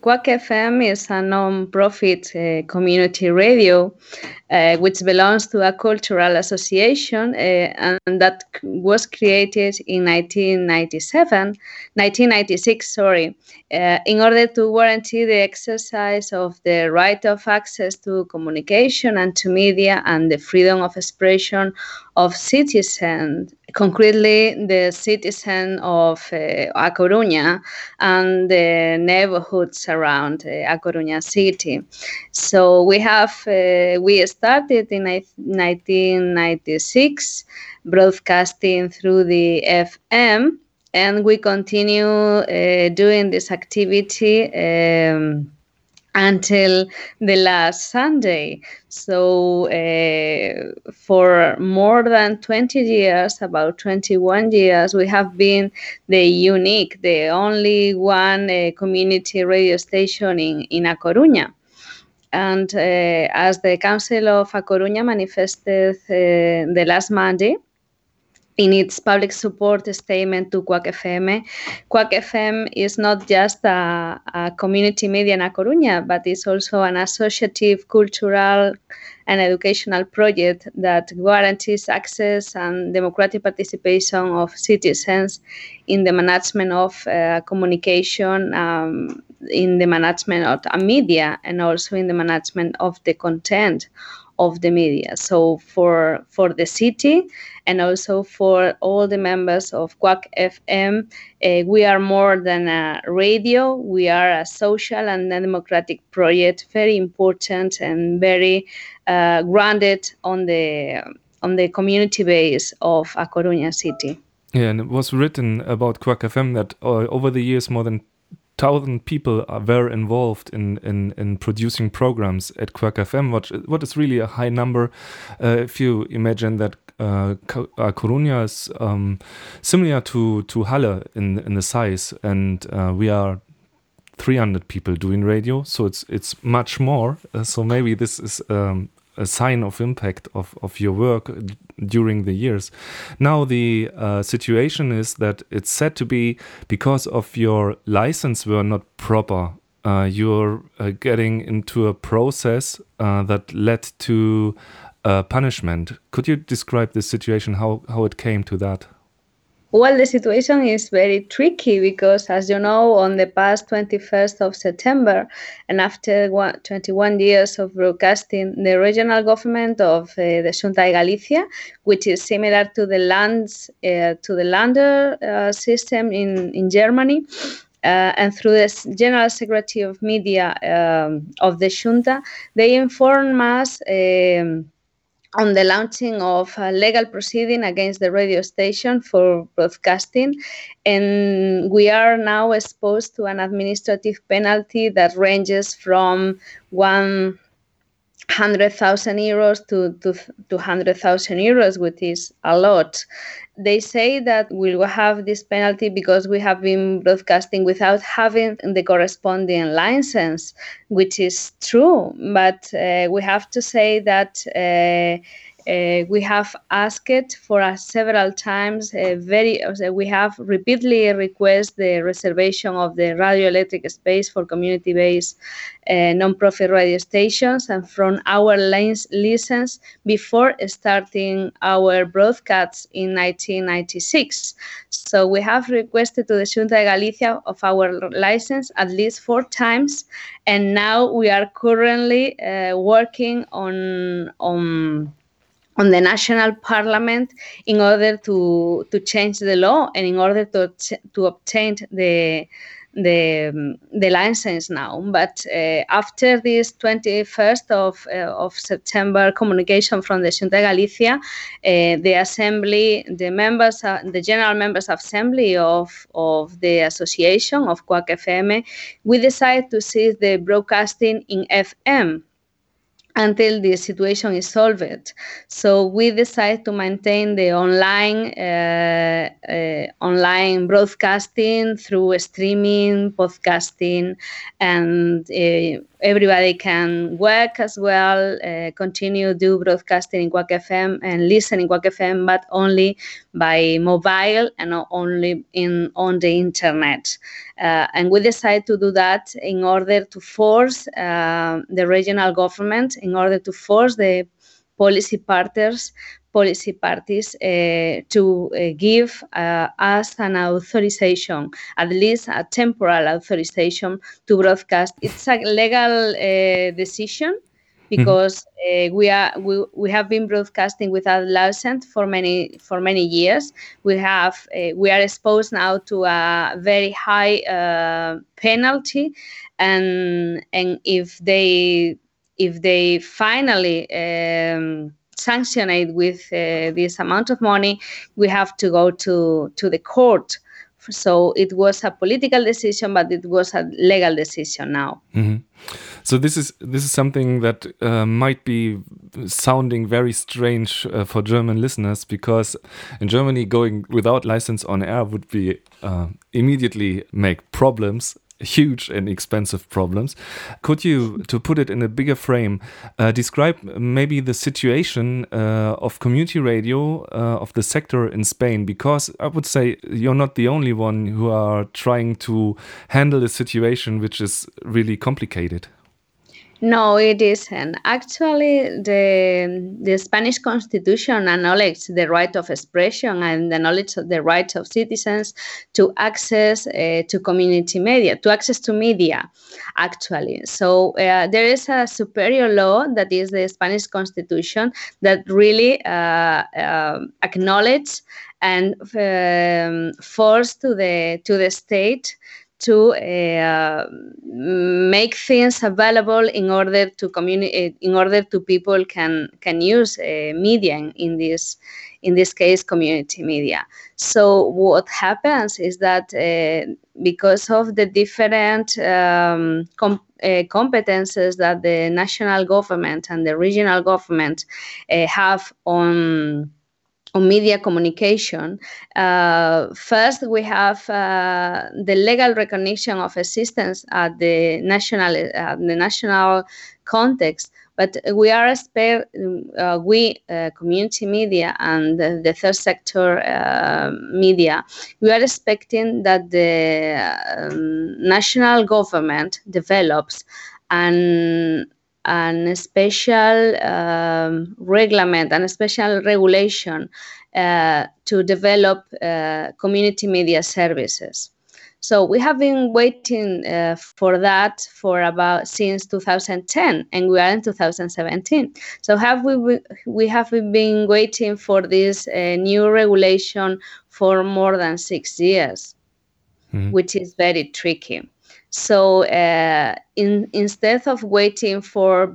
Quack FM is a non-profit community radio which belongs to a cultural association and that was created in 1996, in order to guarantee the exercise of the right of access to communication and to media and the freedom of expression of citizens, concretely the citizen of A Coruña and the neighborhoods around A Coruña city. So we started in 1996 broadcasting through the FM, and we continue doing this activity until the last Sunday. So for more than 20 years, about 21 years, we have been the only one community radio station in A Coruña. And as the Council of A Coruña manifested the last Monday, in its public support statement to Quack FM, Quack FM is not just a community media in A Coruña, but it's also an associative, cultural, and educational project that guarantees access and democratic participation of citizens in the management of communication, in the management of media, and also in the management of the content of the media. So for the city and also for all the members of Quack FM, we are more than a radio. We are a social and democratic project, very important and very grounded on the community base of A Coruña city. Yeah, and it was written about Quack FM that over the years more than 1,000 people were involved in producing programs at Quack FM, what is really a high number if you imagine that Coruña is similar to Halle in the size, and we are 300 people doing radio, so it's much more. So maybe this is a sign of impact of your work during the years. Now the situation is that it's said to be because of your license were not proper. You're getting into a process that led to punishment. Could you describe the situation, how it came to that? Well, the situation is very tricky because, as you know, on the past 21st of September, and after 21 years of broadcasting, the regional government of the Xunta de Galicia, which is similar to the Lander system in Germany, and through the General Secretary of Media of the Xunta, they inform us on the launching of a legal proceeding against the radio station for broadcasting, and we are now exposed to an administrative penalty that ranges from 100,000 euros to 200,000 euros, which is a lot. They say that we will have this penalty because we have been broadcasting without having the corresponding license, which is true. But we have to say that we have asked for several times. We have repeatedly requested the reservation of the radioelectric space for community-based non-profit radio stations and from our license before starting our broadcasts in 1996. So we have requested to the Xunta de Galicia of our license at least 4 times, and now we are currently working on the national parliament in order to change the law and in order to obtain the license now. But after this 21st of September communication from the Xunta de Galicia, the general members assembly of the association of Quack FM, we decided to cease the broadcasting in FM. until the situation is solved. So we decide to maintain the online broadcasting through streaming, podcasting, and everybody can work as well, continue do broadcasting in Quack FM and listen in Quack FM, but only by mobile and not only on the internet. And we decided to do that in order to force the regional government, in order to force the policy parties to give us an authorization, at least a temporal authorization to broadcast. It's a legal decision, because we have been broadcasting without license for many years. We are exposed now to a very high penalty, and if they finally sanction it with this amount of money, we have to go to the court. So it was a political decision, but it was a legal decision now. Mm-hmm. So this is something that might be sounding very strange for German listeners, because in Germany going without license on air would be immediately make problems, huge and expensive problems. Could you, to put it in a bigger frame, describe maybe the situation of community radio of the sector in Spain? Because I would say you're not the only one who are trying to handle a situation which is really complicated. No, it isn't. Actually, the Spanish Constitution acknowledges the right of expression and the knowledge of the right of citizens to access to community media, to access to media, actually. So there is a superior law, that is the Spanish Constitution, that really acknowledge and force to the state to make things available in order to communicate, in order to people can use media, in this case community media. So what happens is that because of the different competences that the national government and the regional government have on media communication, first we have the legal recognition of existence at the national context, but we are community media and the third sector media, we are expecting that the national government develops a special reglement and a special regulation to develop community media services. So we have been waiting for that since 2010, and we are in 2017. So we have been waiting for this new regulation for more than 6 years, which is very tricky. So instead of waiting for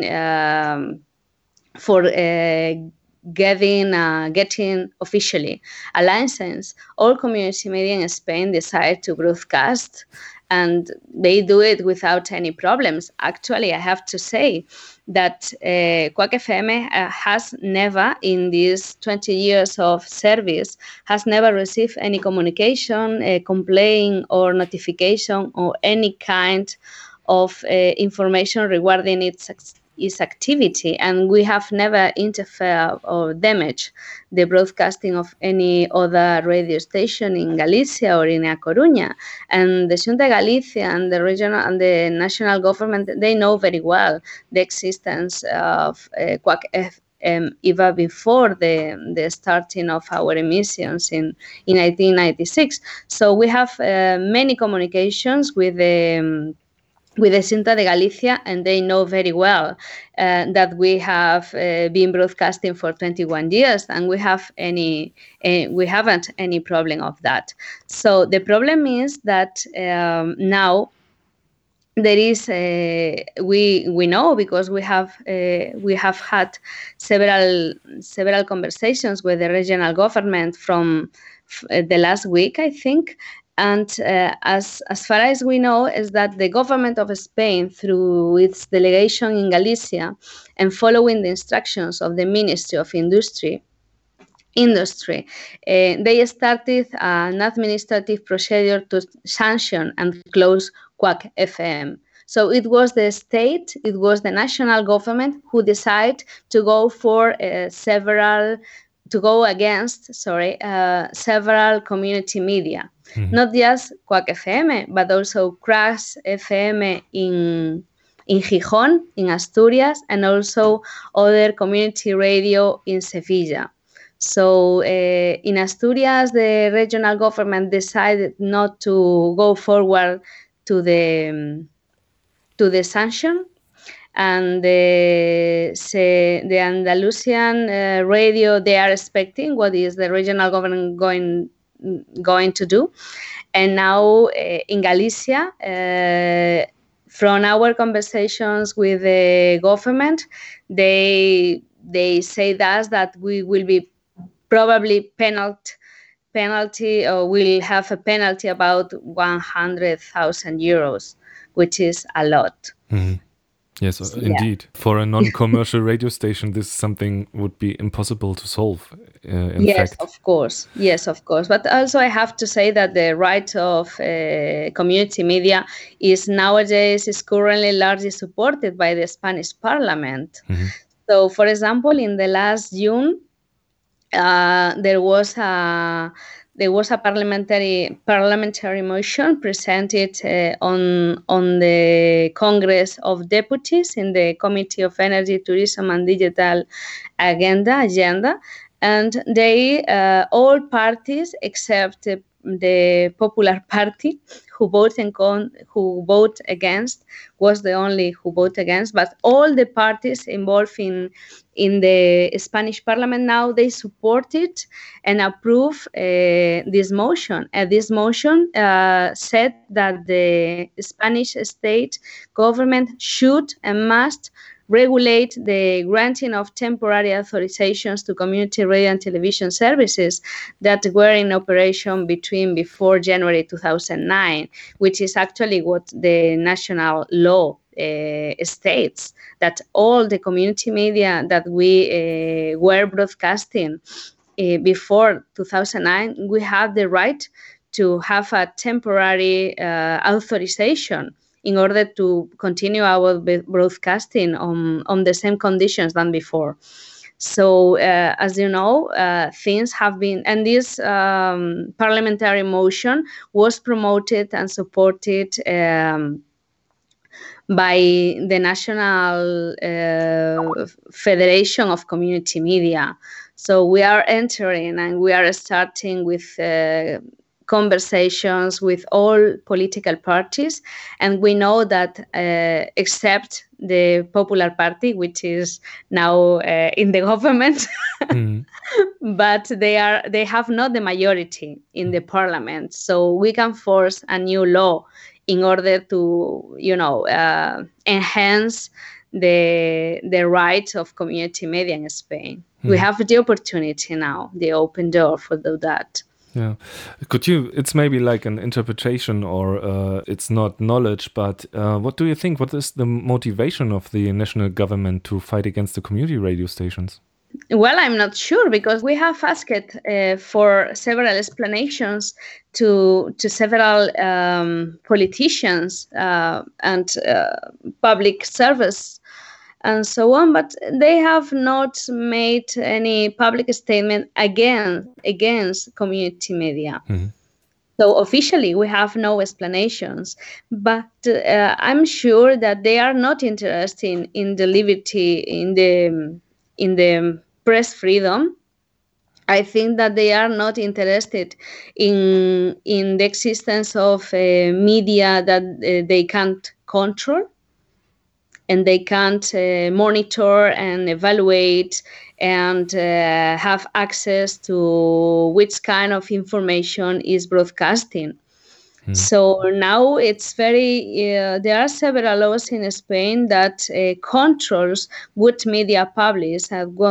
getting officially a license, all community media in Spain decide to broadcast, and they do it without any problems. Actually, I have to say that Quack FM has never, in these 20 years of service, has never received any communication, complaint or notification or any kind of information regarding its activity, and we have never interfered or damaged the broadcasting of any other radio station in Galicia or in A Coruña. And the Xunta de Galicia and the regional and the national government, they know very well the existence of Quack FM even before the starting of our emissions in 1996. So we have many communications with the Xunta de Galicia, and they know very well that we have been broadcasting for 21 years, and we haven't any problem of that. So the problem is that now there is we know, because we have had several conversations with the regional government from the last week, I think, And as far as we know, is that the government of Spain, through its delegation in Galicia, and following the instructions of the Ministry of Industry, they started an administrative procedure to sanction and close Quack FM. So it was the state, it was the national government who decided to go against several community media, not just Quack FM, but also Crash FM in Gijón, in Asturias, and also other community radio in Sevilla. So in Asturias, the regional government decided not to go forward to the sanction, and the Andalusian radio, they are expecting what is the regional government going to do. And now in Galicia, from our conversations with the government, they say that we will be probably penalty, or will have a penalty about 100,000 euros, which is a lot. Mm-hmm. Yes, indeed. For a non-commercial radio station, this is something would be impossible to solve. Yes, of course. But also I have to say that the right of community media is currently largely supported by the Spanish Parliament. Mm-hmm. So, for example, in the last June, there was a parliamentary motion presented on the Congress of Deputies in the Committee of Energy, Tourism and Digital Agenda, and they all parties except the Popular Party, who vote against, was the only who vote against, but all the parties involved in the Spanish Parliament now, they supported and approve this motion. And this motion said that the Spanish state government should and must regulate the granting of temporary authorizations to community radio and television services that were in operation before January 2009, which is actually what the national law states, that all the community media that we were broadcasting before 2009, we have the right to have a temporary authorization in order to continue our broadcasting on the same conditions than before. So, as you know, things have been, and this parliamentary motion was promoted and supported by the National Federation of Community Media. So we are entering and we are starting with conversations with all political parties, and we know that except the Popular Party, which is now in the government, but they have not the majority in the parliament, so we can force a new law in order to enhance the rights of community media in Spain. We have the opportunity now, the open door for that. Yeah. It's maybe like an interpretation or it's not knowledge, but what do you think? What is the motivation of the national government to fight against the community radio stations? Well, I'm not sure, because we have asked for several explanations to several politicians and public service and so on, but they have not made any public statement against community media. Mm-hmm. So officially, we have no explanations, but I'm sure that they are not interested in the liberty, in the press freedom. I think that they are not interested in the existence of media that they can't control, and they can't monitor and evaluate and have access to which kind of information is broadcasting. So now it's there are several laws in Spain that controls what media publish and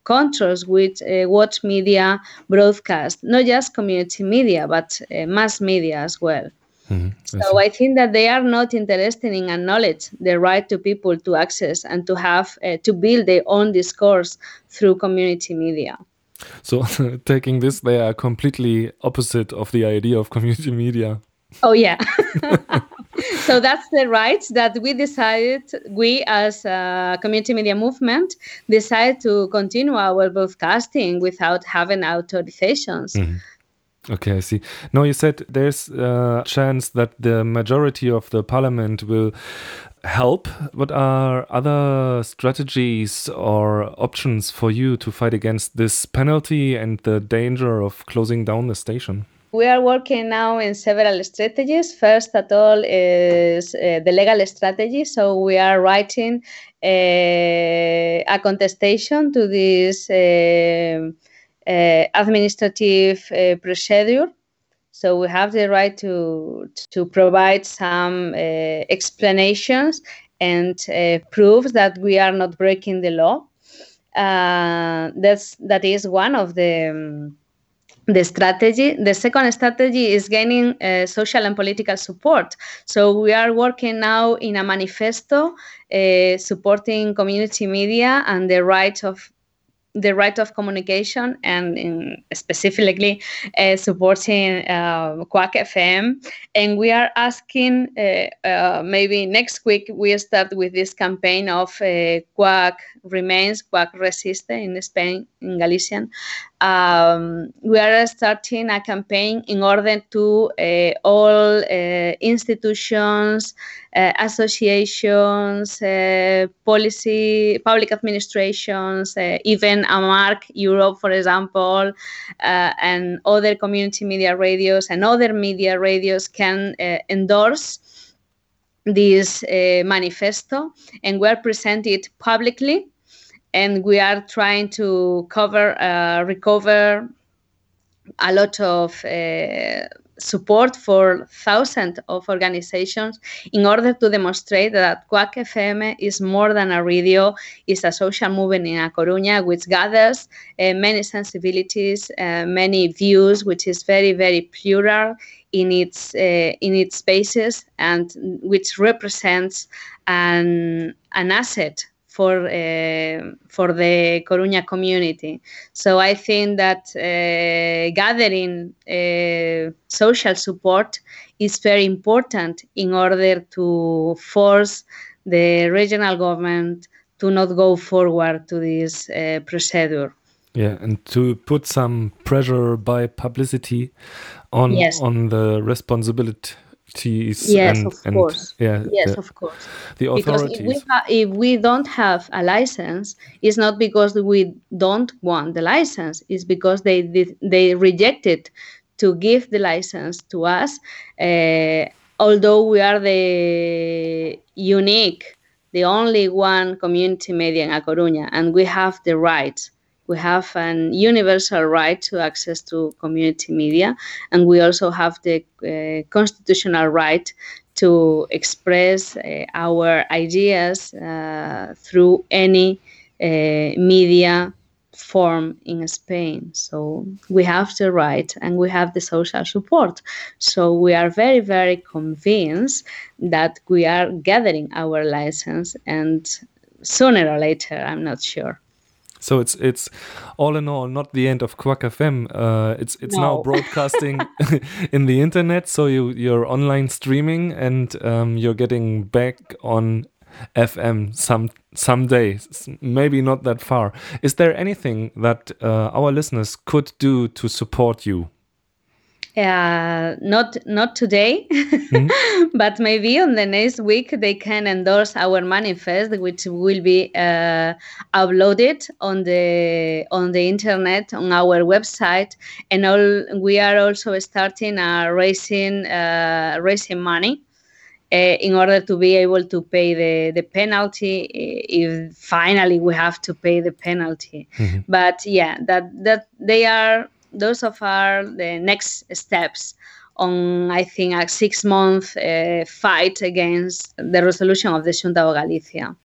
controls with what media broadcast, not just community media, but mass media as well. So I think that they are not interested in acknowledge the right to people to access and to have to build their own discourse through community media. So taking this, they are completely opposite of the idea of community media. Oh, yeah. So that's the rights that we as a community media movement decide to continue our broadcasting without having authorizations. Okay, I see. Now, you said there's a chance that the majority of the parliament will help. What are other strategies or options for you to fight against this penalty and the danger of closing down the station? We are working now in several strategies. First at all is the legal strategy. So we are writing a contestation to this administrative procedure. So we have the right to provide some explanations and proofs that we are not breaking the law. That is one of the strategy. The second strategy is gaining social and political support. So we are working now in a manifesto supporting community media and the right of communication, and specifically supporting Quack FM. And we are asking, maybe next week, we start with this campaign of Quack Remains, Quack Resiste in Spain, in Galician. We are starting a campaign in order to all institutions, associations, public administrations, even AMARC Europe, for example, and other community media radios and other media radios can endorse this manifesto, and we are presenting it publicly, and we are trying to recover a lot of support for thousands of organizations in order to demonstrate that Quack FM is more than a radio, it's a social movement in A Coruña which gathers many sensibilities, many views, which is very, very plural in its spaces, and which represents an asset for the Coruña community. So I think that gathering social support is very important in order to force the regional government to not go forward to this procedure. Yeah, and to put some pressure by publicity on the responsibility. Yes, of course. Of course. The authorities. Because if we don't have a license, it's not because we don't want the license. It's because they rejected to give the license to us. Although we are the only one community media in A Coruña, and we have the right. We have an universal right to access to community media, and we also have the constitutional right to express our ideas through any media form in Spain. So we have the right and we have the social support. So we are very, very convinced that we are gathering our license, and sooner or later, I'm not sure. So it's all in all not the end of Quack FM. It's now broadcasting in the internet. So you're online streaming, and you're getting back on FM someday, maybe not that far. Is there anything that our listeners could do to support you? Not today, but maybe on the next week they can endorse our manifest, which will be uploaded on the internet on our website, and we are also starting raising money in order to be able to pay the penalty if finally we have to pay the penalty. But yeah, that they are. Those are the next steps on, I think, a 6-month fight against the resolution of the Xunta de Galicia.